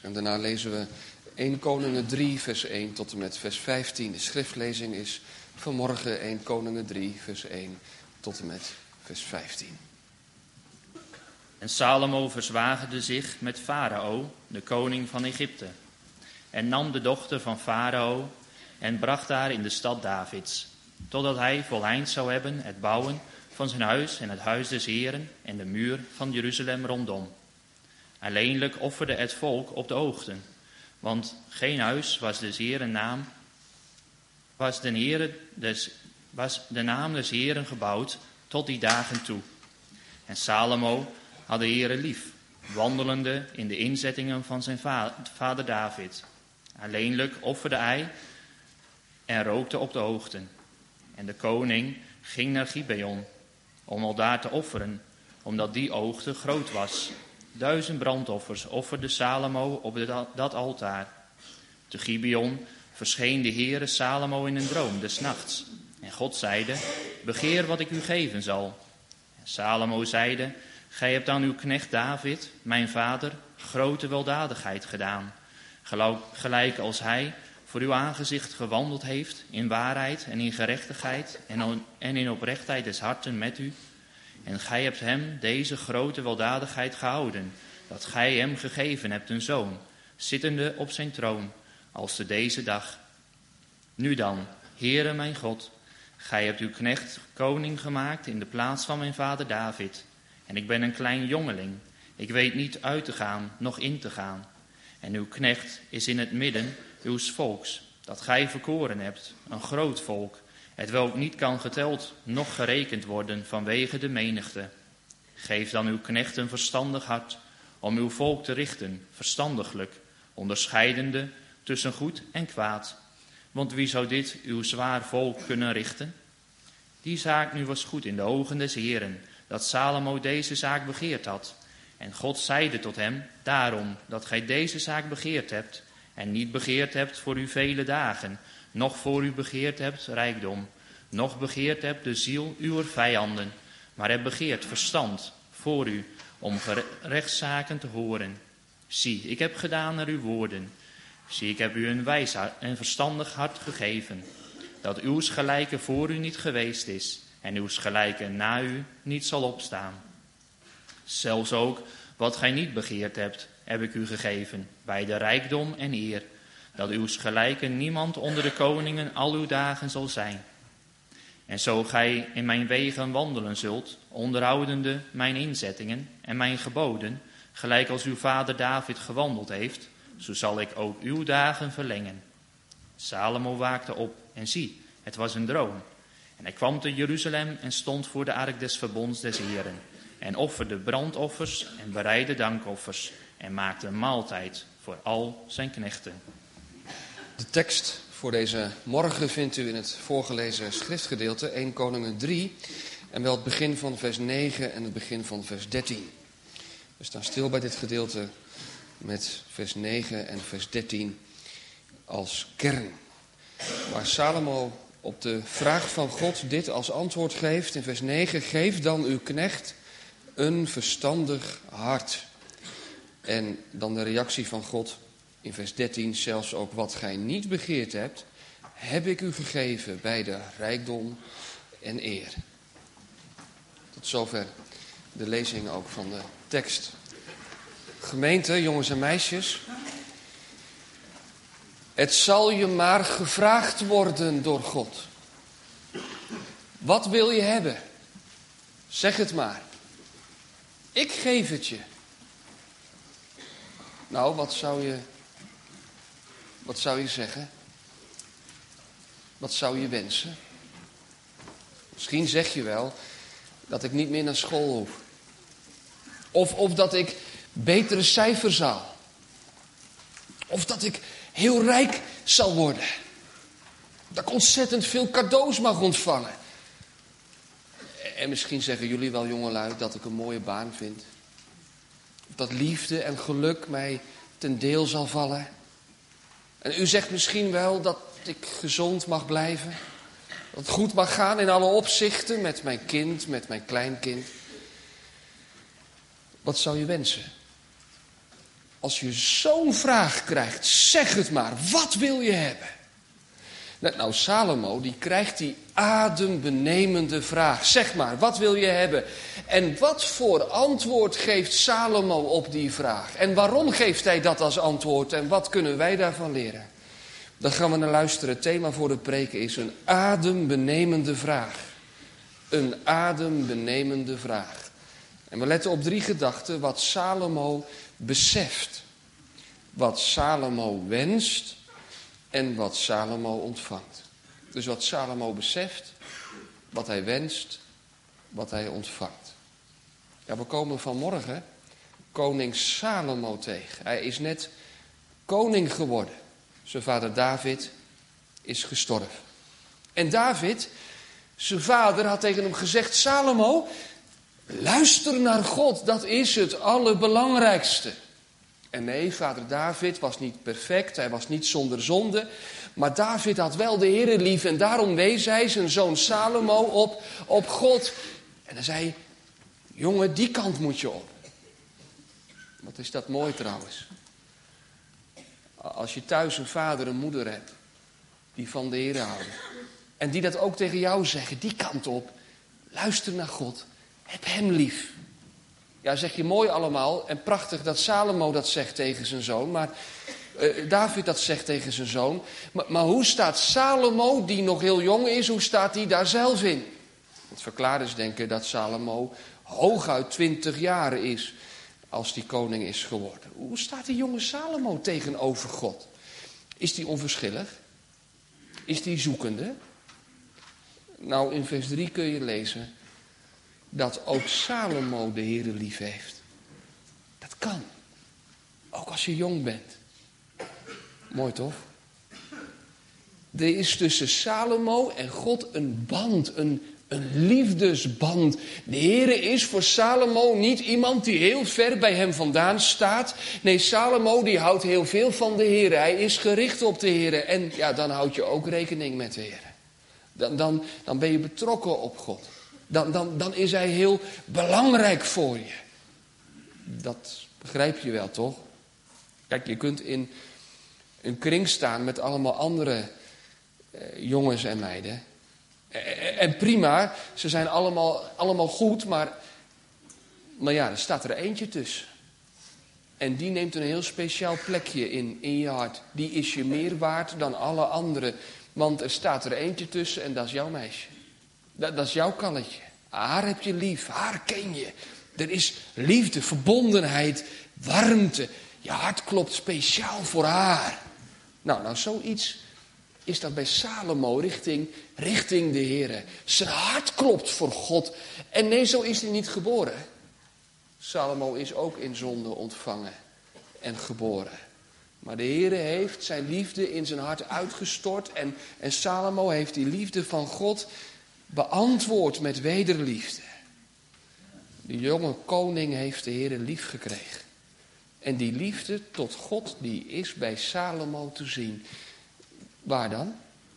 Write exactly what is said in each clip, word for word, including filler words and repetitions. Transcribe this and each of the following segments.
En daarna lezen we eerste Koningen drie, vers één tot en met vers vijftien. De schriftlezing is vanmorgen eerste Koningen drie, vers één tot en met vers vijftien. En Salomo verzwagerde zich met Farao, de koning van Egypte, en nam de dochter van Farao en bracht haar in de stad Davids, totdat hij voleind zou hebben het bouwen van zijn huis en het huis des Heren en de muur van Jeruzalem rondom. Alleenlijk offerde het volk op de oogsten, want geen huis was des Heren naam, was, den Heren des, was de naam des Heren gebouwd tot die dagen toe. En Salomo had de Heere lief, wandelende in de inzettingen van zijn vader David. Alleenlijk offerde hij en rookte op de hoogten. En de koning ging naar Gibeon om al daar te offeren, omdat die oogte groot was. Duizend brandoffers offerde Salomo op dat altaar. Te Gibeon verscheen de Heere Salomo in een droom des nachts. En God zeide, begeer wat ik u geven zal. En Salomo zeide, gij hebt aan uw knecht David, mijn vader, grote weldadigheid gedaan, gelijk als hij voor uw aangezicht gewandeld heeft in waarheid en in gerechtigheid en in oprechtheid des harten met u. En gij hebt hem deze grote weldadigheid gehouden, dat gij hem gegeven hebt een zoon, zittende op zijn troon, als te deze dag. Nu dan, Heere mijn God, gij hebt uw knecht koning gemaakt in de plaats van mijn vader David. En ik ben een klein jongeling, ik weet niet uit te gaan, noch in te gaan. En uw knecht is in het midden uws volks, dat gij verkoren hebt, een groot volk, hetwelk niet kan geteld, noch gerekend worden vanwege de menigte. Geef dan uw knecht een verstandig hart, om uw volk te richten, verstandiglijk, onderscheidende tussen goed en kwaad. Want wie zou dit uw zwaar volk kunnen richten? Die zaak nu was goed in de ogen des Heren, dat Salomo deze zaak begeerd had. En God zeide tot hem, daarom dat gij deze zaak begeerd hebt, en niet begeerd hebt voor uw vele dagen, noch voor u begeerd hebt rijkdom, noch begeerd hebt de ziel uwer vijanden, maar hebt begeerd verstand voor u, om rechtszaken te horen. Zie, ik heb gedaan naar uw woorden. Zie, ik heb u een wijs en verstandig hart gegeven, dat uw gelijke voor u niet geweest is, en uw gelijke na u niet zal opstaan. Zelfs ook wat gij niet begeerd hebt, heb ik u gegeven, bij de rijkdom en eer, dat uw gelijke niemand onder de koningen al uw dagen zal zijn. En zo gij in mijn wegen wandelen zult, onderhoudende mijn inzettingen en mijn geboden, gelijk als uw vader David gewandeld heeft, zo zal ik ook uw dagen verlengen. Salomo waakte op en zie, het was een droom. En hij kwam te Jeruzalem en stond voor de ark des verbonds des Heren, en offerde brandoffers en bereidde dankoffers, en maakte een maaltijd voor al zijn knechten. De tekst voor deze morgen vindt u in het voorgelezen schriftgedeelte, eerste Koningen drie, en wel het begin van vers negen en het begin van vers dertien. We staan stil bij dit gedeelte met vers negen en vers dertien als kern. Waar Salomo op de vraag van God dit als antwoord geeft in vers negen, geef dan uw knecht een verstandig hart. En dan de reactie van God in vers dertien, zelfs ook wat gij niet begeerd hebt, heb ik u gegeven bij de rijkdom en eer. Tot zover de lezing ook van de tekst. Gemeente, jongens en meisjes, het zal je maar gevraagd worden door God. Wat wil je hebben? Zeg het maar. Ik geef het je. Nou, wat zou je, wat zou je zeggen? Wat zou je wensen? Misschien zeg je wel dat ik niet meer naar school hoef. Of, of dat ik betere cijfers haal. Of dat ik heel rijk zal worden. Dat ik ontzettend veel cadeaus mag ontvangen. En misschien zeggen jullie wel, jongelui, dat ik een mooie baan vind. Dat liefde en geluk mij ten deel zal vallen. En u zegt misschien wel dat ik gezond mag blijven. Dat het goed mag gaan in alle opzichten met mijn kind, met mijn kleinkind. Wat zou je wensen? als je zo'n vraag krijgt, zeg het maar, wat wil je hebben? Nou, Salomo, die krijgt die adembenemende vraag. Zeg maar, wat wil je hebben? En wat voor antwoord geeft Salomo op die vraag? En waarom geeft hij dat als antwoord? En wat kunnen wij daarvan leren? Daar gaan we naar luisteren. Het thema voor de preek is een adembenemende vraag. Een adembenemende vraag. En we letten op drie gedachten wat Salomo beseft. Wat Salomo wenst en wat Salomo ontvangt. Dus wat Salomo beseft, wat hij wenst, wat hij ontvangt. Ja, we komen vanmorgen koning Salomo tegen. Hij is net koning geworden. Zijn vader David is gestorven. En David, zijn vader, had tegen hem gezegd: Salomo, luister naar God, dat is het allerbelangrijkste. En nee, vader David was niet perfect, hij was niet zonder zonde. Maar David had wel de Heere lief en daarom wees hij zijn zoon Salomo op, op God. En hij zei: jongen, die kant moet je op. Wat is dat mooi trouwens. Als je thuis een vader en moeder hebt die van de Heere houden. En die dat ook tegen jou zeggen, die kant op. Luister naar God, heb hem lief. Ja, zeg je mooi allemaal en prachtig dat Salomo dat zegt tegen zijn zoon. Maar uh, David dat zegt tegen zijn zoon. Maar, maar hoe staat Salomo, die nog heel jong is, hoe staat hij daar zelf in? Want verklaarders denken dat Salomo hooguit twintig jaar is als die koning is geworden. Hoe staat die jonge Salomo tegenover God? Is die onverschillig? Is die zoekende? Nou, in vers drie kun je lezen dat ook Salomo de Heere lief heeft. Dat kan. Ook als je jong bent. Mooi toch? Er is tussen Salomo en God een band, een, een liefdesband. De Heere is voor Salomo niet iemand die heel ver bij hem vandaan staat. Nee, Salomo die houdt heel veel van de Heere. Hij is gericht op de Heere. En ja, dan houd je ook rekening met de Heere. Dan, dan, dan ben je betrokken op God. Dan, dan, dan is hij heel belangrijk voor je. Dat begrijp je wel, toch? Kijk, je kunt in een kring staan met allemaal andere eh, jongens en meiden. Eh, en prima, ze zijn allemaal, allemaal goed, maar, maar ja, er staat er eentje tussen. En die neemt een heel speciaal plekje in, in je hart. Die is je meer waard dan alle anderen. Want er staat er eentje tussen en dat is jouw meisje. Dat, dat is jouw kannetje. Haar heb je lief, haar ken je. Er is liefde, verbondenheid, warmte. Je hart klopt speciaal voor haar. Nou, nou zoiets is dat bij Salomo richting, richting de Heere. Zijn hart klopt voor God. En nee, zo is hij niet geboren. Salomo is ook in zonde ontvangen en geboren. Maar de Heere heeft zijn liefde in zijn hart uitgestort. En, en Salomo heeft die liefde van God beantwoord met wederliefde. De jonge koning heeft de Heere lief gekregen. En die liefde tot God, die is bij Salomo te zien. Waar dan?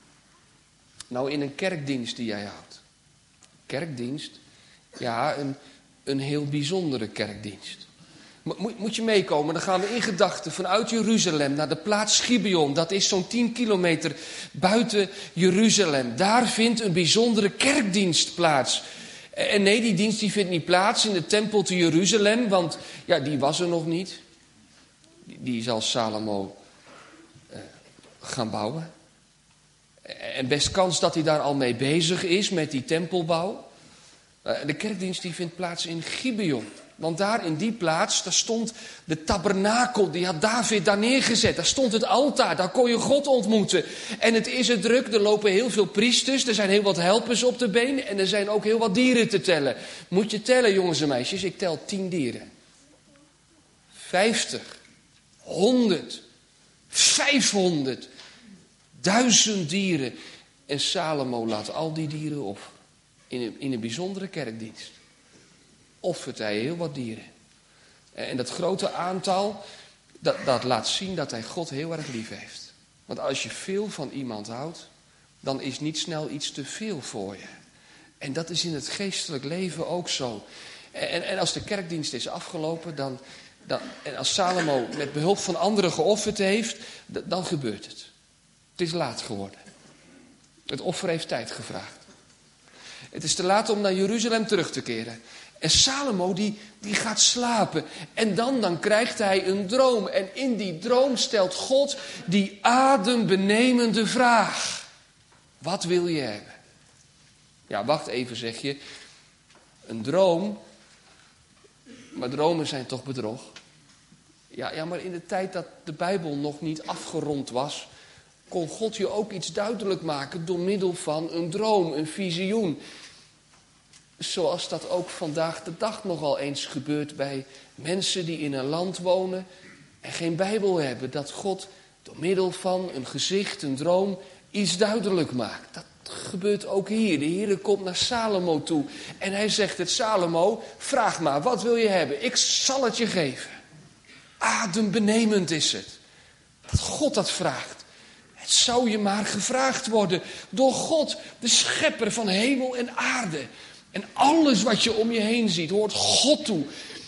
Nou, in een kerkdienst die jij houdt. Kerkdienst? Ja, een, een heel bijzondere kerkdienst. Moet, moet je meekomen, dan gaan we in gedachten vanuit Jeruzalem naar de plaats Gibeon. Dat is zo'n tien kilometer buiten Jeruzalem. Daar vindt een bijzondere kerkdienst plaats. En nee, die dienst die vindt niet plaats in de tempel te Jeruzalem, want ja, die was er nog niet. Die zal Salomo uh, gaan bouwen. En best kans dat hij daar al mee bezig is met die tempelbouw. Uh, de kerkdienst die vindt plaats in Gibeon. Want daar in die plaats, daar stond de tabernakel, die had David daar neergezet. Daar stond het altaar, daar kon je God ontmoeten. En het is er druk, er lopen heel veel priesters, er zijn heel wat helpers op de been en er zijn ook heel wat dieren te tellen. Moet je tellen, jongens en meisjes, ik tel tien dieren. Vijftig, honderd, vijfhonderd, duizend dieren. En Salomo laat al die dieren op in een, in een bijzondere kerkdienst. Offert hij heel wat dieren. En dat grote aantal, dat, dat laat zien dat hij God heel erg lief heeft. Want als je veel van iemand houdt, dan is niet snel iets te veel voor je. En dat is in het geestelijk leven ook zo. En, en als de kerkdienst is afgelopen, dan, dan, en als Salomo met behulp van anderen geofferd heeft, d- dan gebeurt het. Het is laat geworden. Het offer heeft tijd gevraagd. Het is te laat om naar Jeruzalem terug te keren. En Salomo die, die gaat slapen. En dan, dan krijgt hij een droom. En in die droom stelt God die adembenemende vraag. Wat wil je hebben? Ja, wacht even, zeg je. Een droom. Maar dromen zijn toch bedrog? Ja, ja, maar in de tijd dat de Bijbel nog niet afgerond was, kon God je ook iets duidelijk maken door middel van een droom, een visioen. Zoals dat ook vandaag de dag nogal eens gebeurt bij mensen die in een land wonen en geen Bijbel hebben. Dat God door middel van een gezicht, een droom, iets duidelijk maakt. Dat gebeurt ook hier. De Heer komt naar Salomo toe en hij zegt het: Salomo, vraag maar, wat wil je hebben? Ik zal het je geven. Adembenemend is het. Dat God dat vraagt. Het zou je maar gevraagd worden door God, de schepper van hemel en aarde. En alles wat je om je heen ziet, hoort God toe.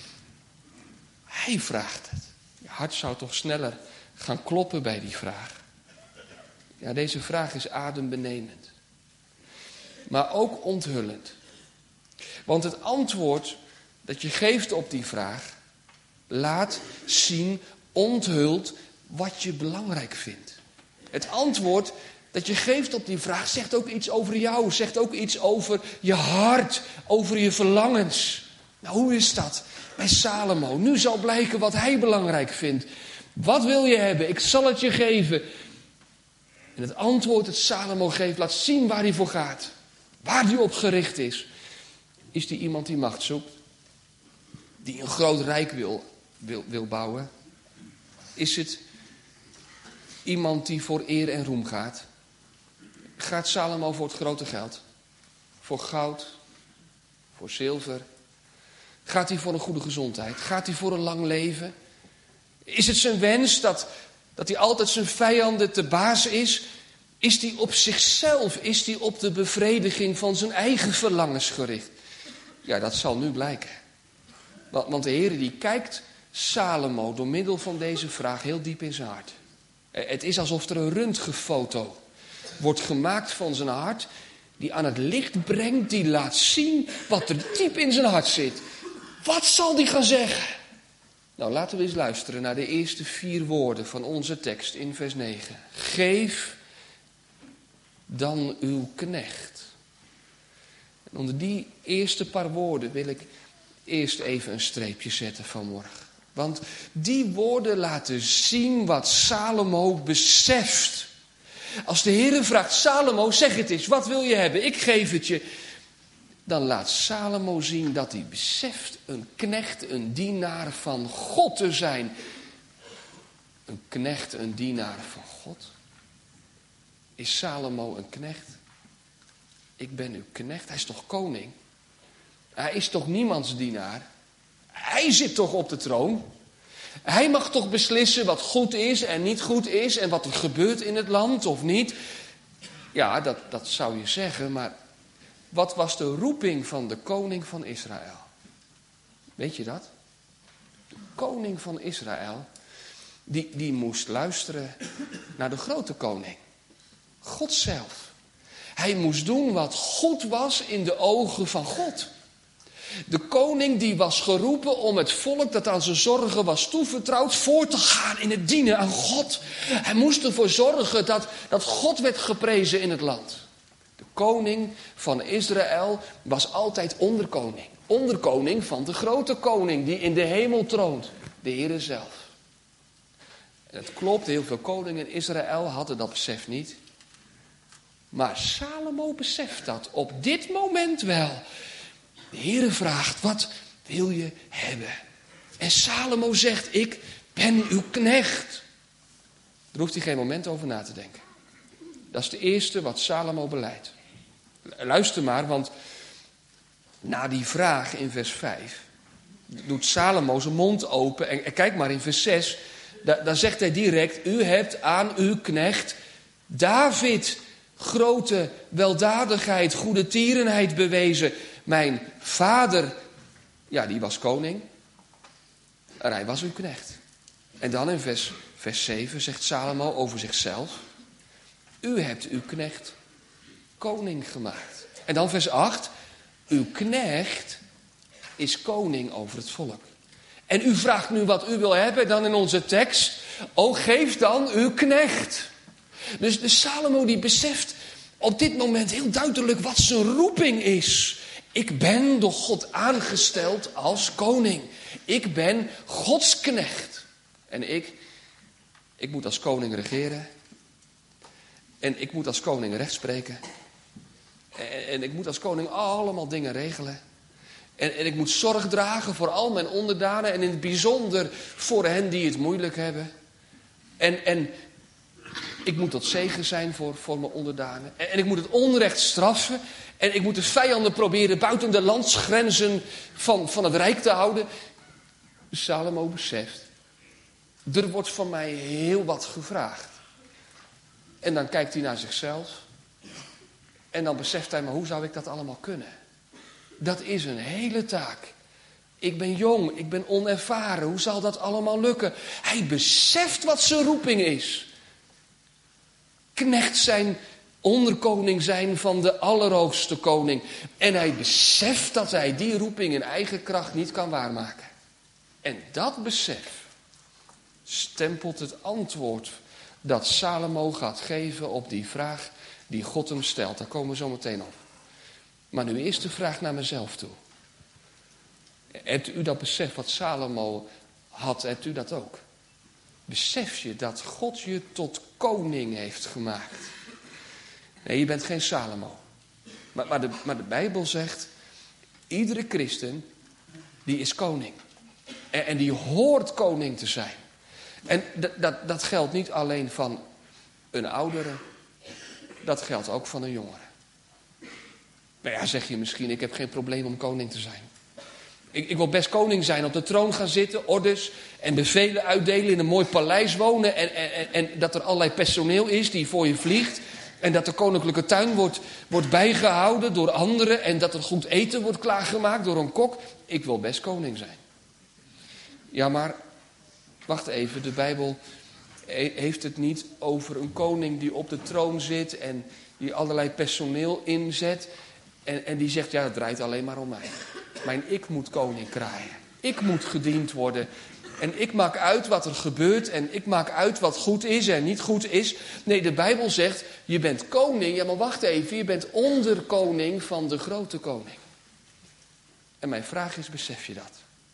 Hij vraagt het. Je hart zou toch sneller gaan kloppen bij die vraag. Ja, deze vraag is adembenemend. Maar ook onthullend. Want het antwoord dat je geeft op die vraag laat zien, onthult wat je belangrijk vindt. Het antwoord dat je geeft op die vraag zegt ook iets over jou, zegt ook iets over je hart, over je verlangens. Nou, hoe is dat bij Salomo? Nu zal blijken wat hij belangrijk vindt. Wat wil je hebben? Ik zal het je geven. En het antwoord dat Salomo geeft laat zien waar hij voor gaat. Waar hij op gericht is. Is die iemand die macht zoekt? Die een groot rijk wil, wil, wil bouwen? Is het iemand die voor eer en roem gaat? Gaat Salomo voor het grote geld? Voor goud? Voor zilver? Gaat hij voor een goede gezondheid? Gaat hij voor een lang leven? Is het zijn wens dat, dat hij altijd zijn vijanden te baas is? Is hij op zichzelf? Is hij op de bevrediging van zijn eigen verlangens gericht? Ja, dat zal nu blijken. Want de Heer die kijkt Salomo door middel van deze vraag heel diep in zijn hart. Het is alsof er een röntgenfoto wordt gemaakt van zijn hart, die aan het licht brengt, die laat zien wat er diep in zijn hart zit. Wat zal die gaan zeggen? Nou, laten we eens luisteren naar de eerste vier woorden van onze tekst in vers negen. Geef dan uw knecht. En onder die eerste paar woorden wil ik eerst even een streepje zetten vanmorgen. Want die woorden laten zien wat Salomo beseft. Als de Heer vraagt, Salomo, zeg het eens, wat wil je hebben? Ik geef het je. Dan laat Salomo zien dat hij beseft een knecht, een dienaar van God te zijn. Een knecht, een dienaar van God. Is Salomo een knecht? Ik ben uw knecht. Hij is toch koning? Hij is toch niemands dienaar? Hij zit toch op de troon? Hij mag toch beslissen wat goed is en niet goed is en wat er gebeurt in het land of niet? Ja, dat, dat zou je zeggen, maar wat was de roeping van de koning van Israël? Weet je dat? De koning van Israël, die, die moest luisteren naar de grote koning. God zelf. Hij moest doen wat goed was in de ogen van God. De koning die was geroepen om het volk dat aan zijn zorgen was toevertrouwd voor te gaan in het dienen aan God. Hij moest ervoor zorgen dat, dat God werd geprezen in het land. De koning van Israël was altijd onderkoning. Onderkoning van de grote koning die in de hemel troont. De Heere zelf. En het klopt, heel veel koningen in Israël hadden dat besef niet. Maar Salomo beseft dat op dit moment wel. De Heere vraagt, wat wil je hebben? En Salomo zegt, ik ben uw knecht. Daar hoeft hij geen moment over na te denken. Dat is de eerste wat Salomo beleidt. Luister maar, want na die vraag in vers vijf doet Salomo zijn mond open. En, en kijk maar in vers zes, daar, daar zegt hij direct, u hebt aan uw knecht David grote weldadigheid, goede tierenheid bewezen. Mijn vader, ja, die was koning. En hij was uw knecht. En dan in vers, vers zeven zegt Salomo over zichzelf: u hebt uw knecht koning gemaakt. En dan vers acht: uw knecht is koning over het volk. En u vraagt nu wat u wil hebben, dan in onze tekst: o, geef dan uw knecht. Dus de Salomo die beseft op dit moment heel duidelijk wat zijn roeping is. Ik ben door God aangesteld als koning. Ik ben Gods knecht. En ik, ik moet als koning regeren. En ik moet als koning recht spreken. En, en ik moet als koning allemaal dingen regelen. En, en ik moet zorg dragen voor al mijn onderdanen. En in het bijzonder voor hen die het moeilijk hebben. En, en ik moet tot zegen zijn voor, voor mijn onderdanen. En, en ik moet het onrecht straffen. En ik moet de vijanden proberen buiten de landsgrenzen van, van het rijk te houden. Salomo beseft: er wordt van mij heel wat gevraagd. En dan kijkt hij naar zichzelf. En dan beseft hij: maar hoe zou ik dat allemaal kunnen? Dat is een hele taak. Ik ben jong, ik ben onervaren. Hoe zal dat allemaal lukken? Hij beseft wat zijn roeping is. Knecht zijn, onderkoning zijn van de Allerhoogste Koning. En hij beseft dat hij die roeping in eigen kracht niet kan waarmaken. En dat besef stempelt het antwoord dat Salomo gaat geven op die vraag die God hem stelt. Daar komen we zo meteen op. Maar nu eerst de vraag naar mezelf toe. Hebt u dat besef wat Salomo had, hebt u dat ook? Besef je dat God je tot koning heeft gemaakt? Nee, je bent geen Salomo. Maar, maar, de, maar de Bijbel zegt: iedere christen die is koning. En, en die hoort koning te zijn. En dat, dat, dat geldt niet alleen van een oudere. Dat geldt ook van een jongere. Nou ja, zeg je misschien: ik heb geen probleem om koning te zijn. Ik, ik wil best koning zijn, op de troon gaan zitten, orders en bevelen uitdelen, in een mooi paleis wonen. En, en, en dat er allerlei personeel is die voor je vliegt. En dat de koninklijke tuin wordt, wordt bijgehouden door anderen. En dat er goed eten wordt klaargemaakt door een kok. Ik wil best koning zijn. Ja, maar wacht even, de Bijbel heeft het niet over een koning die op de troon zit en die allerlei personeel inzet. En, en die zegt: ja, het draait alleen maar om mij. Mijn ik moet koning kraaien. Ik moet gediend worden. En ik maak uit wat er gebeurt. En ik maak uit wat goed is en niet goed is. Nee, de Bijbel zegt: je bent koning. Ja, maar wacht even. Je bent onderkoning van de grote koning. En mijn vraag is: besef je dat?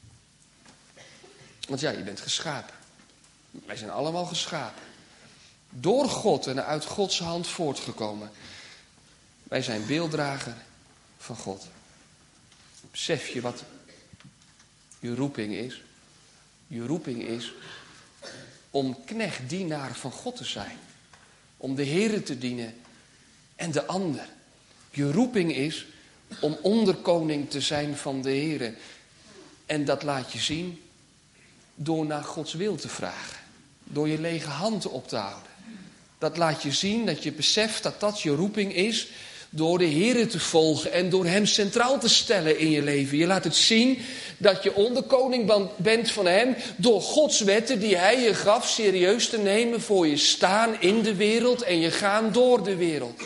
Want ja, je bent geschapen. Wij zijn allemaal geschapen. Door God en uit Gods hand voortgekomen. Wij zijn beelddrager van God. Besef je wat je roeping is? Je roeping is om knecht, dienaar van God te zijn. Om de Heere te dienen en de ander. Je roeping is om onderkoning te zijn van de Heere. En dat laat je zien door naar Gods wil te vragen. Door je lege hand op te houden. Dat laat je zien dat je beseft dat dat je roeping is. Door de Heere te volgen en door hem centraal te stellen in je leven. Je laat het zien dat je onderkoning bent van hem. Door Gods wetten die hij je gaf serieus te nemen. Voor je staan in de wereld en je gaan door de wereld.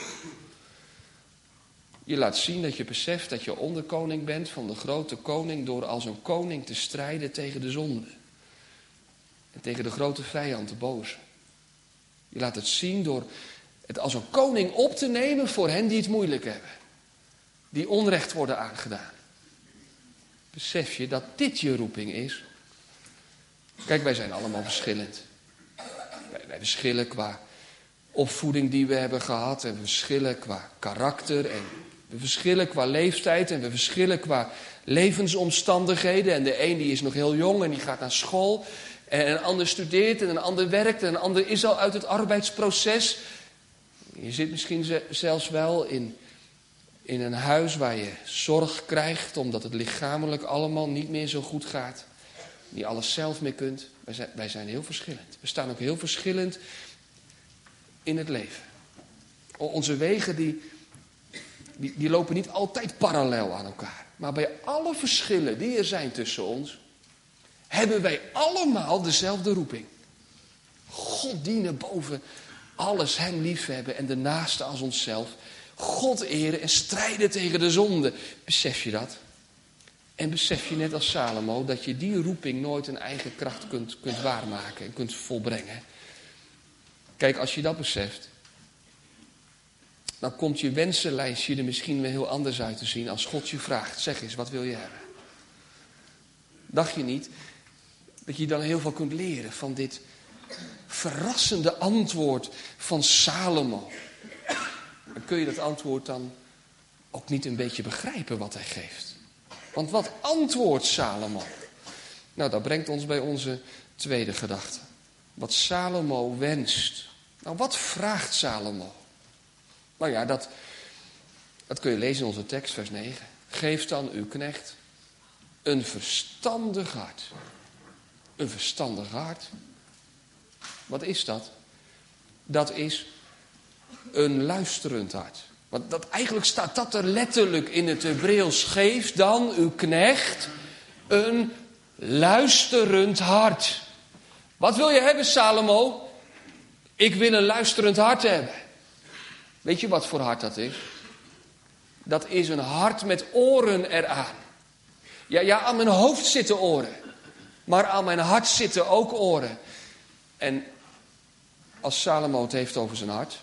Je laat zien dat je beseft dat je onderkoning bent van de grote koning. Door als een koning te strijden tegen de zonde. En tegen de grote vijand, de boze. Je laat het zien door het als een koning op te nemen voor hen die het moeilijk hebben. Die onrecht worden aangedaan. Besef je dat dit je roeping is? Kijk, wij zijn allemaal verschillend. Wij, wij verschillen qua opvoeding die we hebben gehad. En we verschillen qua karakter. En we verschillen qua leeftijd. En we verschillen qua levensomstandigheden. En de een die is nog heel jong en die gaat naar school. En een ander studeert en een ander werkt. En een ander is al uit het arbeidsproces. Je zit misschien zelfs wel in, in een huis waar je zorg krijgt. Omdat het lichamelijk allemaal niet meer zo goed gaat. Niet alles zelf meer kunt. Wij zijn, wij zijn heel verschillend. We staan ook heel verschillend in het leven. Onze wegen die, die, die lopen niet altijd parallel aan elkaar. Maar bij alle verschillen die er zijn tussen ons, Hebben wij allemaal dezelfde roeping. God dienen boven alles, hem liefhebben en de naaste als onszelf. God eren en strijden tegen de zonde. Besef je dat? En besef je net als Salomo dat je die roeping nooit in eigen kracht kunt, kunt waarmaken en kunt volbrengen. Kijk, als je dat beseft, dan komt je wensenlijstje er misschien weer heel anders uit te zien als God je vraagt. Zeg eens, wat wil je hebben? Dacht je niet dat je dan heel veel kunt leren van dit verrassende antwoord van Salomo? Dan kun je dat antwoord dan ook niet een beetje begrijpen wat hij geeft. Want wat antwoordt Salomo? Nou, dat brengt ons bij onze tweede gedachte. Wat Salomo wenst. Nou, wat vraagt Salomo? Nou ja, dat, dat kun je lezen in onze tekst, vers negen. Geef dan uw knecht een verstandig hart. Een verstandig hart. Wat is dat? Dat is een luisterend hart. Want dat, eigenlijk staat dat er letterlijk in het Hebreeuws. Geef dan uw knecht een luisterend hart. Wat wil je hebben, Salomo? Ik wil een luisterend hart hebben. Weet je wat voor hart dat is? Dat is een hart met oren eraan. Ja, ja, aan mijn hoofd zitten oren. Maar aan mijn hart zitten ook oren. En als Salomo het heeft over zijn hart,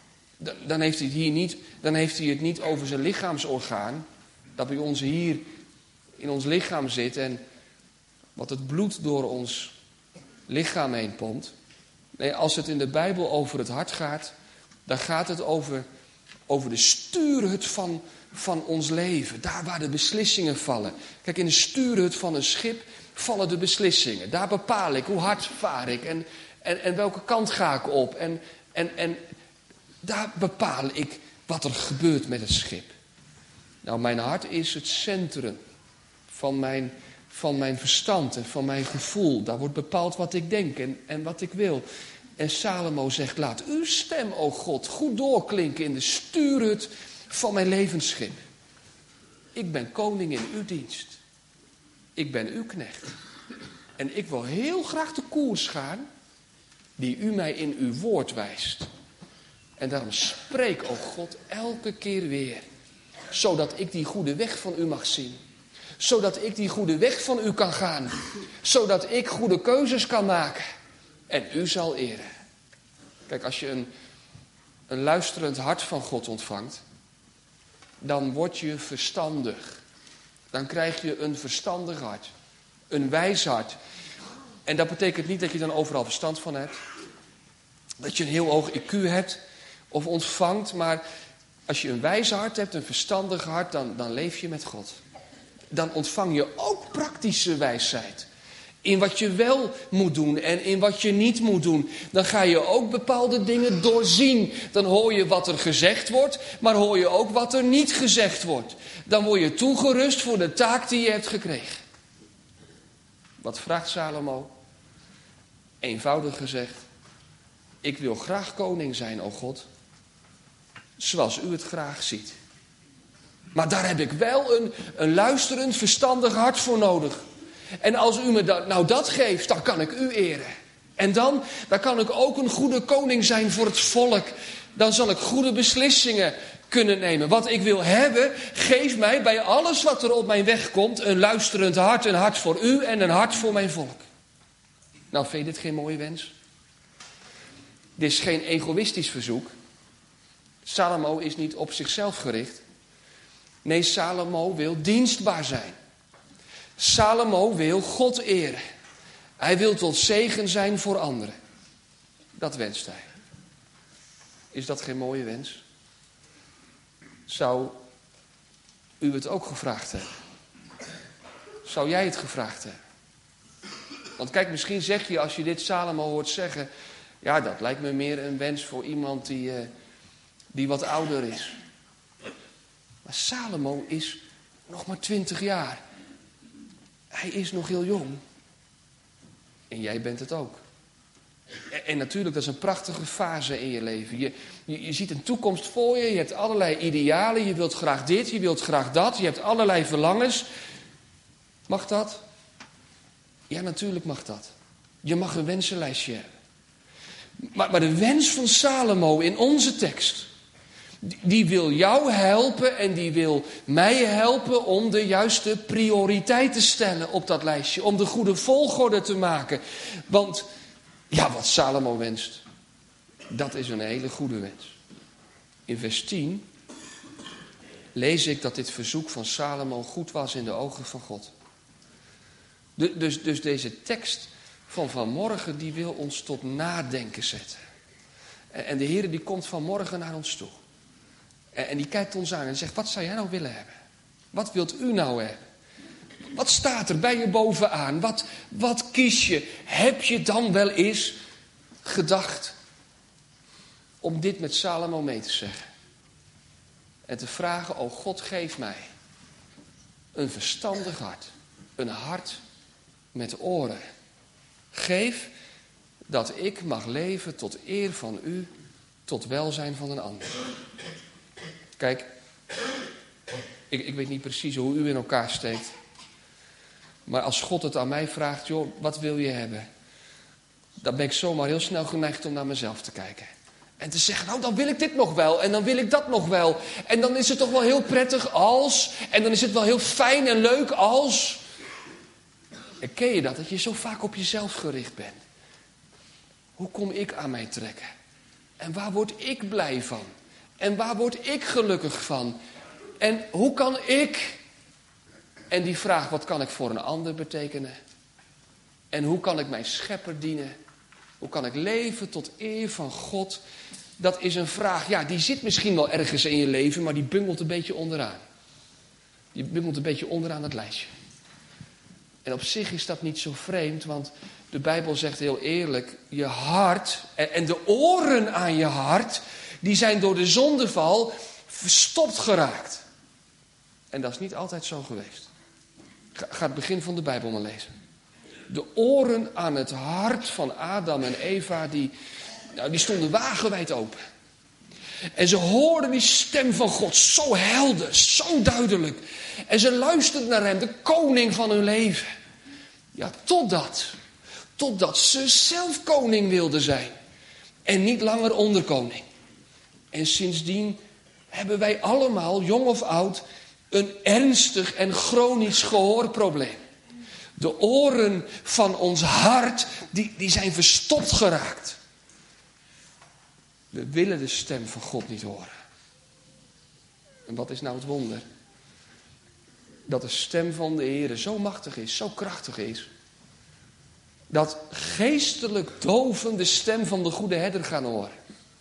dan heeft hij het hier niet, dan heeft hij het niet over zijn lichaamsorgaan, dat bij ons hier in ons lichaam zit en wat het bloed door ons lichaam heen pompt. Nee, als het in de Bijbel over het hart gaat, dan gaat het over, over de stuurhut van, van ons leven. Daar waar de beslissingen vallen. Kijk, in de stuurhut van een schip vallen de beslissingen. Daar bepaal ik hoe hard vaar ik en, en, en welke kant ga ik op. En, en, en daar bepaal ik wat er gebeurt met het schip. Nou, mijn hart is het centrum van mijn, van mijn verstand en van mijn gevoel. Daar wordt bepaald wat ik denk en, en wat ik wil. En Salomo zegt, laat uw stem, o God, goed doorklinken in de stuurhut van mijn levensschip. Ik ben koning in uw dienst. Ik ben uw knecht. En ik wil heel graag de koers gaan die u mij in uw woord wijst. En daarom spreek, o God, elke keer weer. Zodat ik die goede weg van u mag zien. Zodat ik die goede weg van u kan gaan. Zodat ik goede keuzes kan maken. En u zal eren. Kijk, als je een, een luisterend hart van God ontvangt, dan word je verstandig. Dan krijg je een verstandig hart. Een wijs hart. En dat betekent niet dat je dan overal verstand van hebt. Dat je een heel hoog I Q hebt of ontvangt. Maar als je een wijs hart hebt, een verstandig hart, dan, dan leef je met God. Dan ontvang je ook praktische wijsheid. In wat je wel moet doen en in wat je niet moet doen. Dan ga je ook bepaalde dingen doorzien. Dan hoor je wat er gezegd wordt, maar hoor je ook wat er niet gezegd wordt. Dan word je toegerust voor de taak die je hebt gekregen. Wat vraagt Salomo? Eenvoudig gezegd, ik wil graag koning zijn, o God. Zoals u het graag ziet. Maar daar heb ik wel een, een luisterend, verstandig hart voor nodig. En als u me dat, nou dat geeft, dan kan ik u eren. En dan, dan kan ik ook een goede koning zijn voor het volk. Dan zal ik goede beslissingen kunnen nemen. Wat ik wil hebben, geef mij bij alles wat er op mijn weg komt een luisterend hart. Een hart voor u en een hart voor mijn volk. Nou, vind je dit geen mooie wens? Dit is geen egoïstisch verzoek. Salomo is niet op zichzelf gericht. Nee, Salomo wil dienstbaar zijn. Salomo wil God eren. Hij wil tot zegen zijn voor anderen. Dat wenst hij. Is dat geen mooie wens? Zou u het ook gevraagd hebben? Zou jij het gevraagd hebben? Want kijk, misschien zeg je als je dit Salomo hoort zeggen, ja, dat lijkt me meer een wens voor iemand die, uh, die wat ouder is. Maar Salomo is nog maar twintig jaar. Hij is nog heel jong. En jij bent het ook. En, en natuurlijk, dat is een prachtige fase in je leven. Je, je, je ziet een toekomst voor je. Je hebt allerlei idealen. Je wilt graag dit, je wilt graag dat. Je hebt allerlei verlangens. Mag dat? Ja, natuurlijk mag dat. Je mag een wensenlijstje hebben. Maar, maar de wens van Salomo in onze tekst, die, die wil jou helpen en die wil mij helpen om de juiste prioriteit te stellen op dat lijstje. Om de goede volgorde te maken. Want ja, wat Salomo wenst, dat is een hele goede wens. In vers tien lees ik dat dit verzoek van Salomo goed was in de ogen van God. De, dus, dus deze tekst van vanmorgen die wil ons tot nadenken zetten. En, en de Heer die komt vanmorgen naar ons toe. En, en die kijkt ons aan en zegt, wat zou jij nou willen hebben? Wat wilt u nou hebben? Wat staat er bij je bovenaan? Wat, wat kies je? Heb je dan wel eens gedacht om dit met Salomo mee te zeggen? En te vragen, o God, geef mij een verstandig hart. Een hart met oren. Geef dat ik mag leven tot eer van u, tot welzijn van een ander. Kijk, ik, ik weet niet precies hoe u in elkaar steekt. Maar als God het aan mij vraagt, joh, wat wil je hebben? Dan ben ik zomaar heel snel geneigd om naar mezelf te kijken. En te zeggen, nou dan wil ik dit nog wel en dan wil ik dat nog wel. En dan is het toch wel heel prettig als. En dan is het wel heel fijn en leuk als. En ken je dat, dat je zo vaak op jezelf gericht bent? Hoe kom ik aan mij trekken? En waar word ik blij van? En waar word ik gelukkig van? En hoe kan ik? En die vraag, wat kan ik voor een ander betekenen? En hoe kan ik mijn schepper dienen? Hoe kan ik leven tot eer van God? Dat is een vraag, ja, die zit misschien wel ergens in je leven, maar die bungelt een beetje onderaan. Die bungelt een beetje onderaan het lijstje. En op zich is dat niet zo vreemd, want de Bijbel zegt heel eerlijk, je hart en de oren aan je hart, die zijn door de zondeval verstopt geraakt. En dat is niet altijd zo geweest. Ga het begin van de Bijbel maar lezen. De oren aan het hart van Adam en Eva, die, nou, die stonden wagenwijd open. En ze hoorden die stem van God zo helder, zo duidelijk. En ze luisterden naar hem, de koning van hun leven. Ja, totdat, totdat ze zelf koning wilden zijn. En niet langer onderkoning. En sindsdien hebben wij allemaal, jong of oud, een ernstig en chronisch gehoorprobleem. De oren van ons hart, die, die zijn verstopt geraakt. We willen de stem van God niet horen. En wat is nou het wonder? Dat de stem van de Heer zo machtig is, zo krachtig is. Dat geestelijk doven de stem van de goede herder gaan horen.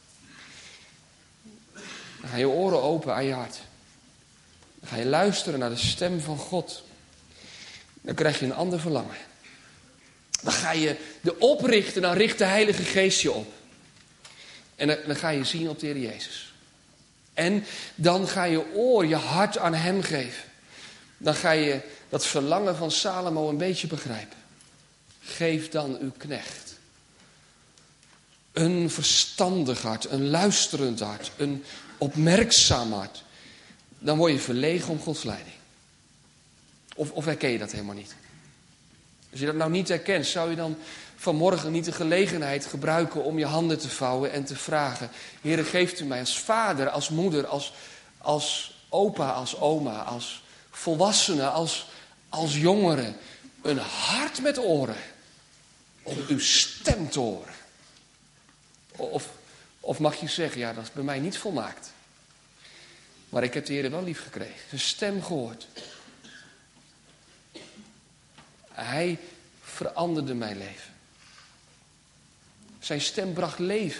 Dan ga je oren open aan je hart. Dan ga je luisteren naar de stem van God. Dan krijg je een ander verlangen. Dan ga je de oprichten, dan richt de Heilige Geest je op. En dan, dan ga je zien op de Heer Jezus. En dan ga je oor, je hart aan Hem geven. Dan ga je dat verlangen van Salomo een beetje begrijpen. Geef dan uw knecht een verstandig hart, een luisterend hart, een opmerkzaam hart. Dan word je verlegen om Gods leiding. Of, of herken je dat helemaal niet? Als je dat nou niet herkent, zou je dan vanmorgen niet de gelegenheid gebruiken om je handen te vouwen en te vragen: Heere, geeft u mij als vader, als moeder, als, als opa, als oma, als volwassene, als, als jongere, een hart met oren om uw stem te horen. Of, of mag je zeggen, ja, dat is bij mij niet volmaakt. Maar ik heb de Heer wel lief gekregen, zijn stem gehoord. Hij veranderde mijn leven. Zijn stem bracht leven.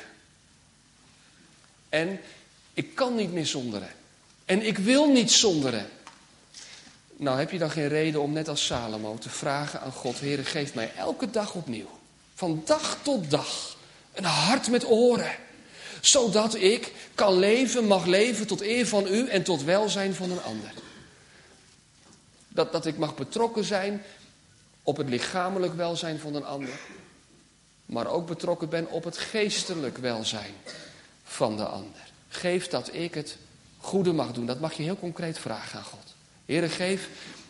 En ik kan niet meer zonder hem. En ik wil niet zonder hem. Nou, heb je dan geen reden om net als Salomo te vragen aan God: Heere, geef mij elke dag opnieuw, van dag tot dag, een hart met oren. Zodat ik kan leven, mag leven tot eer van u en tot welzijn van een ander. Dat, dat ik mag betrokken zijn op het lichamelijk welzijn van een ander. Maar ook betrokken ben op het geestelijk welzijn van de ander. Geef dat ik het goede mag doen. Dat mag je heel concreet vragen aan God. Heere, geef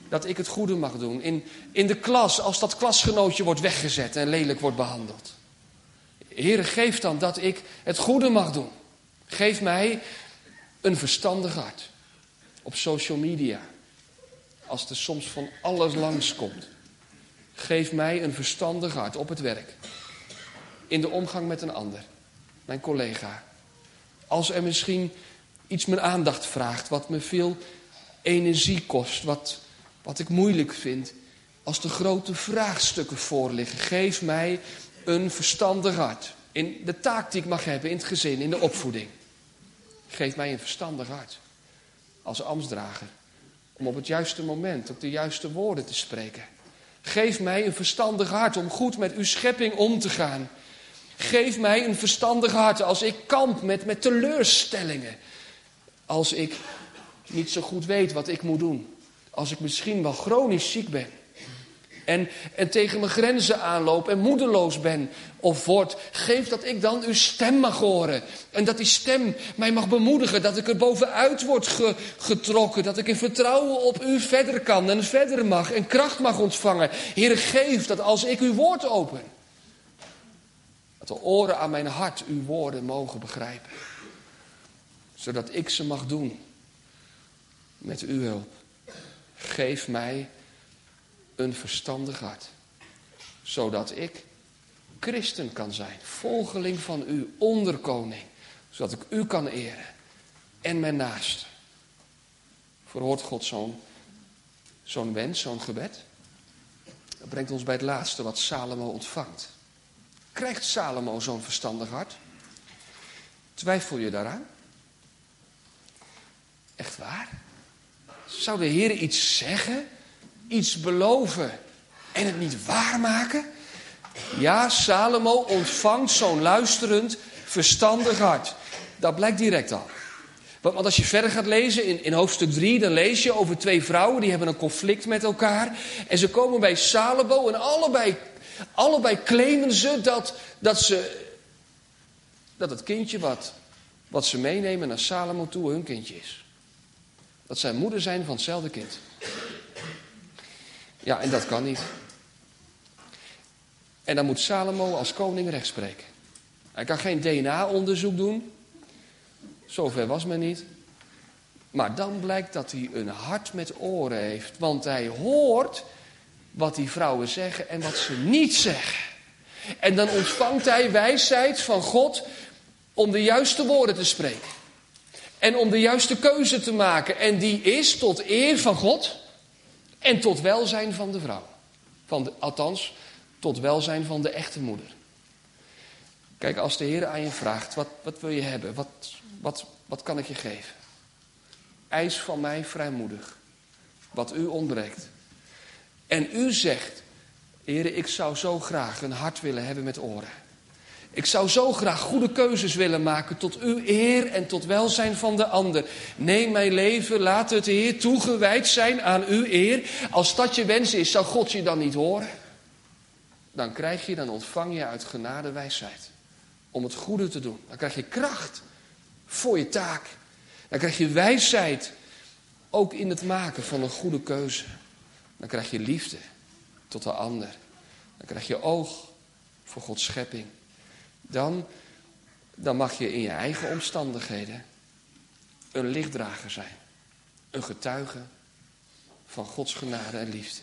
dat ik het goede mag doen. In, in de klas, als dat klasgenootje wordt weggezet en lelijk wordt behandeld. Heere, geef dan dat ik het goede mag doen. Geef mij een verstandig hart. Op social media. Als er soms van alles langskomt. Geef mij een verstandig hart op het werk. In de omgang met een ander. Mijn collega. Als er misschien iets mijn aandacht vraagt. Wat me veel energie kost. Wat, wat ik moeilijk vind. Als er grote vraagstukken voor liggen. Geef mij een verstandig hart. In de taak die ik mag hebben. In het gezin. In de opvoeding. Geef mij een verstandig hart. Als ambtsdrager. Om op het juiste moment ook de juiste woorden te spreken. Geef mij een verstandig hart om goed met uw schepping om te gaan. Geef mij een verstandig hart als ik kamp met, met teleurstellingen. Als ik niet zo goed weet wat ik moet doen. Als ik misschien wel chronisch ziek ben. En, en tegen mijn grenzen aanloop en moedeloos ben of word. Geef dat ik dan uw stem mag horen. En dat die stem mij mag bemoedigen. Dat ik er bovenuit word ge, getrokken. Dat ik in vertrouwen op u verder kan en verder mag. En kracht mag ontvangen. Heere, geef dat als ik uw woord open. Dat de oren aan mijn hart uw woorden mogen begrijpen. Zodat ik ze mag doen. Met uw hulp. Geef mij een verstandig hart. Zodat ik christen kan zijn. Volgeling van u, onderkoning. Zodat ik u kan eren. En mijn naaste. Verhoort God zo'n, zo'n wens, zo'n gebed? Dat brengt ons bij het laatste wat Salomo ontvangt. Krijgt Salomo zo'n verstandig hart? Twijfel je daaraan? Echt waar? Zou de Heer iets zeggen? Iets beloven en het niet waarmaken? Ja, Salomo ontvangt zo'n luisterend, verstandig hart. Dat blijkt direct al. Want als je verder gaat lezen in, in hoofdstuk drie, dan lees je over twee vrouwen die hebben een conflict met elkaar. En ze komen bij Salomo en allebei, allebei claimen ze dat, dat, ze, dat het kindje wat, wat ze meenemen naar Salomo toe hun kindje is. Dat zij moeder zijn van hetzelfde kind. Ja, en dat kan niet. En dan moet Salomo als koning recht spreken. Hij kan geen D N A-onderzoek doen. Zover was men niet. Maar dan blijkt dat hij een hart met oren heeft. Want hij hoort wat die vrouwen zeggen en wat ze niet zeggen. En dan ontvangt hij wijsheid van God om de juiste woorden te spreken. En om de juiste keuze te maken. En die is tot eer van God en tot welzijn van de vrouw. Van de, althans, tot welzijn van de echte moeder. Kijk, als de Heer aan je vraagt, wat, wat wil je hebben? Wat, wat, wat kan ik je geven? Eis van mij vrijmoedig. Wat u ontbreekt. En u zegt, Heer, ik zou zo graag een hart willen hebben met oren. Ik zou zo graag goede keuzes willen maken tot uw eer en tot welzijn van de ander. Neem mijn leven, laat het Heer toegewijd zijn aan uw eer. Als dat je wens is, zou God je dan niet horen? Dan krijg je, dan ontvang je uit genade wijsheid. Om het goede te doen. Dan krijg je kracht voor je taak. Dan krijg je wijsheid. Ook in het maken van een goede keuze. Dan krijg je liefde tot de ander. Dan krijg je oog voor Gods schepping. Dan, dan mag je in je eigen omstandigheden een lichtdrager zijn. Een getuige van Gods genade en liefde.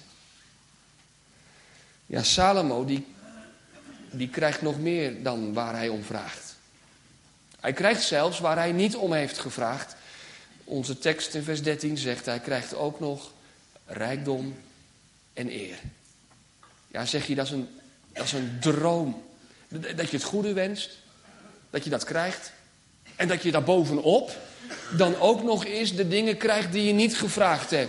Ja, Salomo die, die krijgt nog meer dan waar hij om vraagt. Hij krijgt zelfs waar hij niet om heeft gevraagd. Onze tekst in vers dertien zegt, hij krijgt ook nog rijkdom en eer. Ja, zeg je, dat is een, dat is een droom. Dat je het goede wenst, dat je dat krijgt. En dat je daar bovenop dan ook nog eens de dingen krijgt die je niet gevraagd hebt.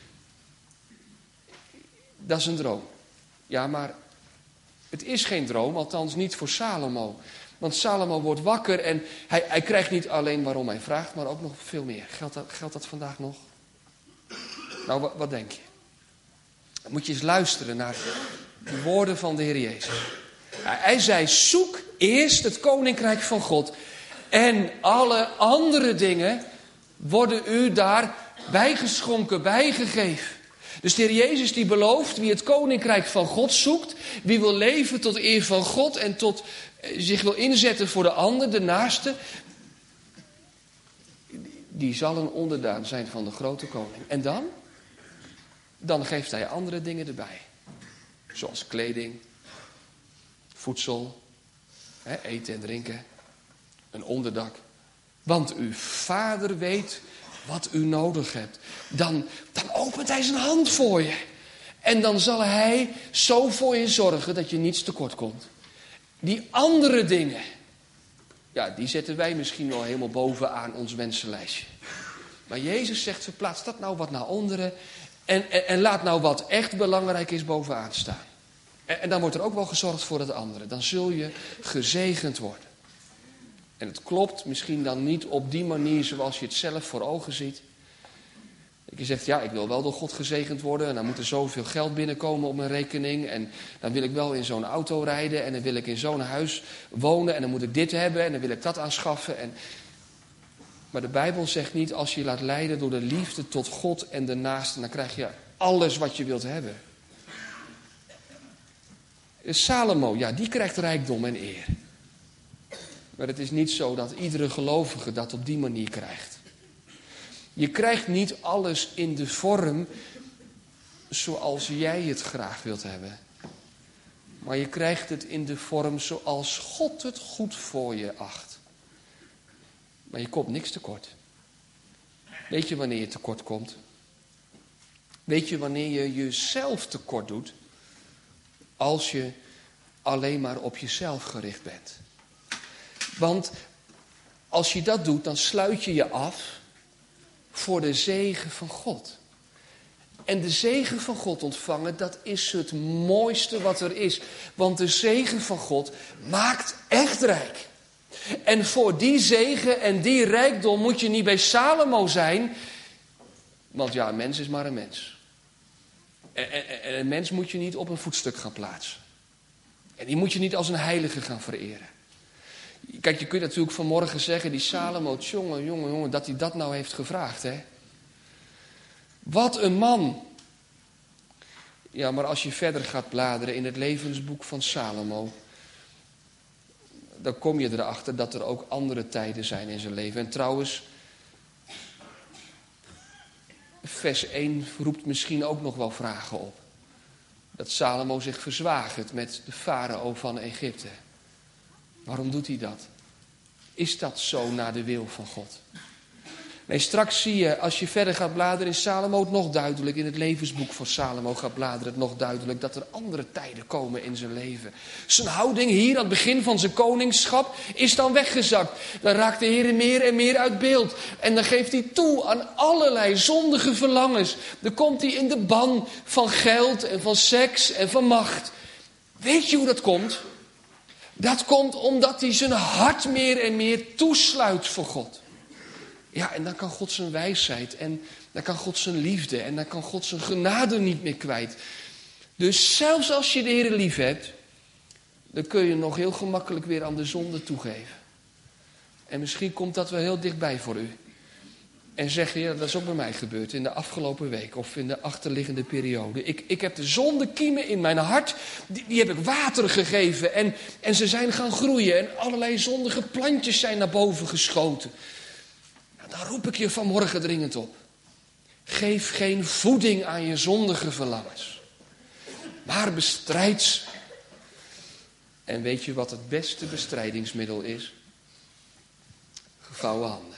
Dat is een droom. Ja, maar het is geen droom, althans niet voor Salomo. Want Salomo wordt wakker en hij, hij krijgt niet alleen waarom hij vraagt, maar ook nog veel meer. Geldt dat, geldt dat vandaag nog? Nou, wat, wat denk je? Dan moet je eens luisteren naar de woorden van de Heer Jezus. Hij zei, zoek eerst het koninkrijk van God. En alle andere dingen worden u daar bijgeschonken, bijgegeven. Dus de Heer Jezus die belooft, wie het koninkrijk van God zoekt, wie wil leven tot eer van God en tot eh, zich wil inzetten voor de ander, de naaste, die zal een onderdaan zijn van de grote koning. En dan? Dan geeft hij andere dingen erbij. Zoals kleding, voedsel, hè, eten en drinken, een onderdak. Want uw vader weet wat u nodig hebt. Dan, dan opent hij zijn hand voor je. En dan zal hij zo voor je zorgen dat je niets tekort komt. Die andere dingen, ja, die zetten wij misschien wel helemaal bovenaan ons wensenlijstje. Maar Jezus zegt, verplaats dat nou wat naar onderen. En, en, en laat nou wat echt belangrijk is bovenaan staan. En, en dan wordt er ook wel gezorgd voor het andere. Dan zul je gezegend worden. En het klopt misschien dan niet op die manier zoals je het zelf voor ogen ziet. Dat je zegt, ja, ik wil wel door God gezegend worden. En dan moet er zoveel geld binnenkomen op mijn rekening. En dan wil ik wel in zo'n auto rijden. En dan wil ik in zo'n huis wonen. En dan moet ik dit hebben. En dan wil ik dat aanschaffen. En... Maar de Bijbel zegt niet, als je je laat leiden door de liefde tot God en de naaste, dan krijg je alles wat je wilt hebben. Salomo, ja, die krijgt rijkdom en eer. Maar het is niet zo dat iedere gelovige dat op die manier krijgt. Je krijgt niet alles in de vorm zoals jij het graag wilt hebben. Maar je krijgt het in de vorm zoals God het goed voor je acht. Maar je komt niks tekort. Weet je wanneer je tekort komt? Weet je wanneer je jezelf tekort doet? Als je alleen maar op jezelf gericht bent. Want als je dat doet, dan sluit je je af voor de zegen van God. En de zegen van God ontvangen, dat is het mooiste wat er is. Want de zegen van God maakt echt rijk. En voor die zegen en die rijkdom moet je niet bij Salomo zijn. Want ja, een mens is maar een mens. En, en, en een mens moet je niet op een voetstuk gaan plaatsen. En die moet je niet als een heilige gaan vereren. Kijk, je kunt natuurlijk vanmorgen zeggen, die Salomo, jongen, jongen, jongen, dat hij dat nou heeft gevraagd, hè. Wat een man. Ja, maar als je verder gaat bladeren in het levensboek van Salomo, dan kom je erachter dat er ook andere tijden zijn in zijn leven. En trouwens, vers één roept misschien ook nog wel vragen op. Dat Salomo zich verzwagert met de farao van Egypte. Waarom doet hij dat? Is dat zo naar de wil van God? Nee, straks zie je, als je verder gaat bladeren in Salomo, het nog duidelijk, in het levensboek van Salomo gaat bladeren, het nog duidelijk dat er andere tijden komen in zijn leven. Zijn houding hier aan het begin van zijn koningschap is dan weggezakt. Dan raakt de Heer meer en meer uit beeld. En dan geeft hij toe aan allerlei zondige verlangens. Dan komt hij in de ban van geld en van seks en van macht. Weet je hoe dat komt? Dat komt omdat hij zijn hart meer en meer toesluit voor God. Ja, en dan kan God zijn wijsheid en dan kan God zijn liefde en dan kan God zijn genade niet meer kwijt. Dus zelfs als je de Heer lief hebt, dan kun je nog heel gemakkelijk weer aan de zonde toegeven. En misschien komt dat wel heel dichtbij voor u. En zeg je, ja, dat is ook bij mij gebeurd in de afgelopen week of in de achterliggende periode. Ik, ik heb de zondekiemen in mijn hart, die, die heb ik water gegeven en, en ze zijn gaan groeien. En allerlei zondige plantjes zijn naar boven geschoten. Nou, dan roep ik je vanmorgen dringend op. Geef geen voeding aan je zondige verlangens. Maar bestrijd ze. En weet je wat het beste bestrijdingsmiddel is? Gevouwen handen.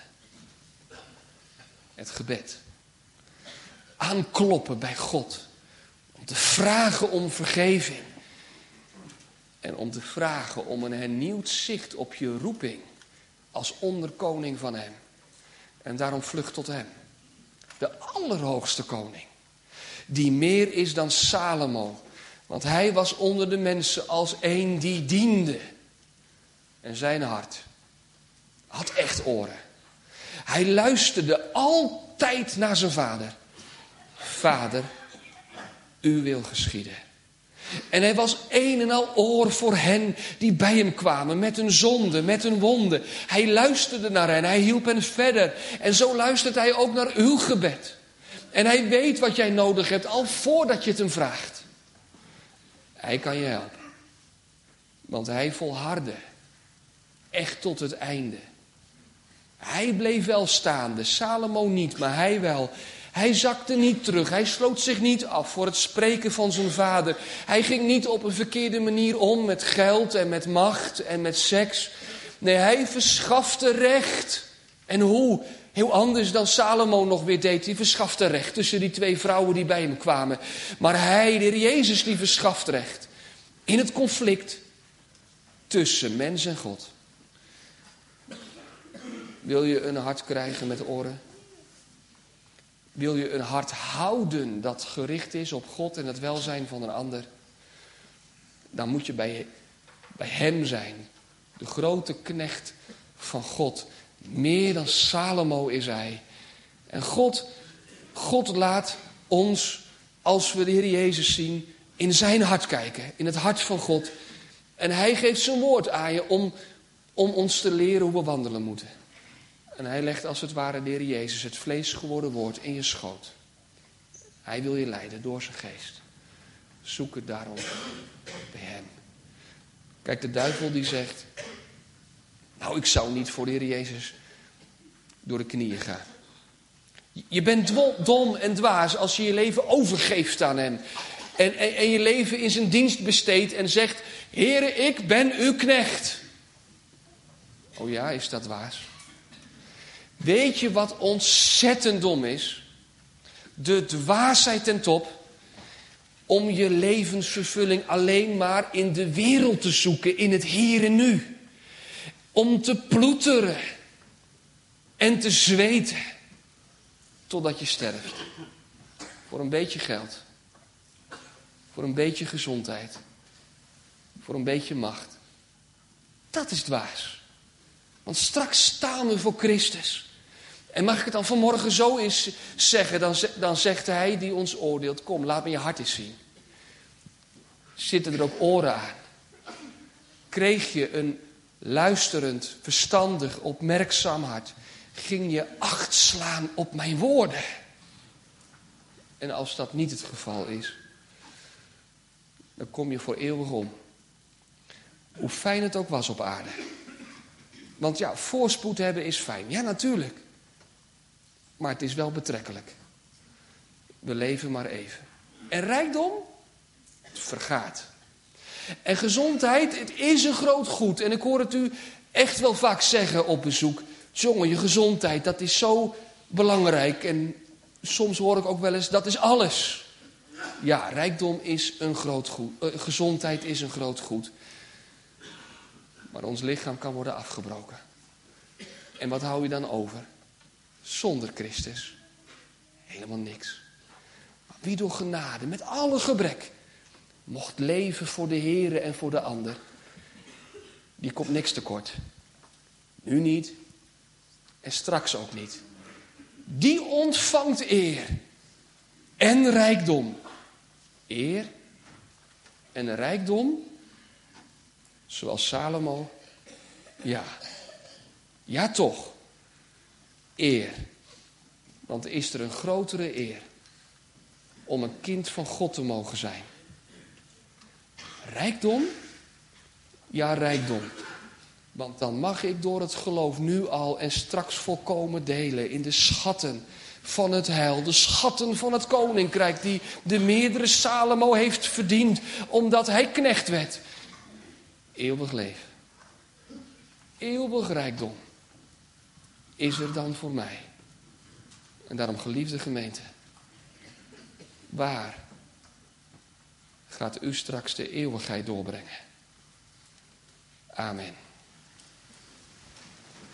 Het gebed. Aankloppen bij God. Om te vragen om vergeving. En om te vragen om een hernieuwd zicht op je roeping. Als onderkoning van hem. En daarom vlucht tot hem. De allerhoogste koning. Die meer is dan Salomo. Want hij was onder de mensen als een die diende. En zijn hart had echt oren. Hij luisterde altijd naar zijn vader. Vader, uw wil geschieden. En hij was een en al oor voor hen die bij hem kwamen. Met hun zonde, met hun wonden. Hij luisterde naar hen, hij hielp hen verder. En zo luistert hij ook naar uw gebed. En hij weet wat jij nodig hebt al voordat je het hem vraagt. Hij kan je helpen. Want hij volhardde. Echt tot het einde. Hij bleef wel staande. Salomo niet, maar hij wel. Hij zakte niet terug. Hij sloot zich niet af voor het spreken van zijn vader. Hij ging niet op een verkeerde manier om met geld en met macht en met seks. Nee, hij verschafte recht. En hoe? Heel anders dan Salomo nog weer deed. Hij verschafte recht tussen die twee vrouwen die bij hem kwamen. Maar hij, de Heer Jezus, die verschaft recht. In het conflict tussen mens en God. Wil je een hart krijgen met oren? Wil je een hart houden dat gericht is op God en het welzijn van een ander? Dan moet je bij, bij hem zijn. De grote knecht van God. Meer dan Salomo is hij. En God, God laat ons, als we de Heer Jezus zien, in zijn hart kijken. In het hart van God. En hij geeft zijn woord aan je om, om ons te leren hoe we wandelen moeten. En hij legt als het ware de Heer Jezus, het vlees geworden woord, in je schoot. Hij wil je leiden door zijn geest. Zoek het daarom bij hem. Kijk, de duivel die zegt, nou, ik zou niet voor de Heer Jezus door de knieën gaan. Je bent dom en dwaas als je je leven overgeeft aan hem. En, en, en je leven in zijn dienst besteedt en zegt, Heere, ik ben uw knecht. Oh ja, is dat dwaas? Weet je wat ontzettend dom is? De dwaasheid ten top. Om je levensvervulling alleen maar in de wereld te zoeken, in het hier en nu. Om te ploeteren en te zweten totdat je sterft. Voor een beetje geld. Voor een beetje gezondheid. Voor een beetje macht. Dat is dwaas. Want straks staan we voor Christus. En mag ik het dan vanmorgen zo eens zeggen, dan, dan zegt hij die ons oordeelt, kom, laat me je hart eens zien. Zitten er ook oren aan? Kreeg je een luisterend, verstandig, opmerkzaam hart? Ging je acht slaan op mijn woorden? En als dat niet het geval is, dan kom je voor eeuwig om. Hoe fijn het ook was op aarde. Want ja, voorspoed hebben is fijn. Ja, natuurlijk. Maar het is wel betrekkelijk. We leven maar even. En rijkdom? Het vergaat. En gezondheid, het is een groot goed. En ik hoor het u echt wel vaak zeggen op bezoek. Jongen, je gezondheid, dat is zo belangrijk. En soms hoor ik ook wel eens, dat is alles. Ja, rijkdom is een groot goed. Uh, gezondheid is een groot goed. Maar ons lichaam kan worden afgebroken. En wat hou je dan over? Zonder Christus. Helemaal niks. Maar wie door genade, met alle gebrek, mocht leven voor de Here en voor de ander, die komt niks tekort. Nu niet. En straks ook niet. Die ontvangt eer. En rijkdom. Eer en rijkdom. Zoals Salomo. Ja. Ja toch. Eer. Want is er een grotere eer om een kind van God te mogen zijn? Rijkdom? Ja, rijkdom. Want dan mag ik door het geloof nu al en straks volkomen delen in de schatten van het heil. De schatten van het koninkrijk die de meerdere Salomo heeft verdiend omdat hij knecht werd. Eeuwig leven. Eeuwig rijkdom is er dan voor mij. En daarom, geliefde gemeente, waar gaat u straks de eeuwigheid doorbrengen? Amen.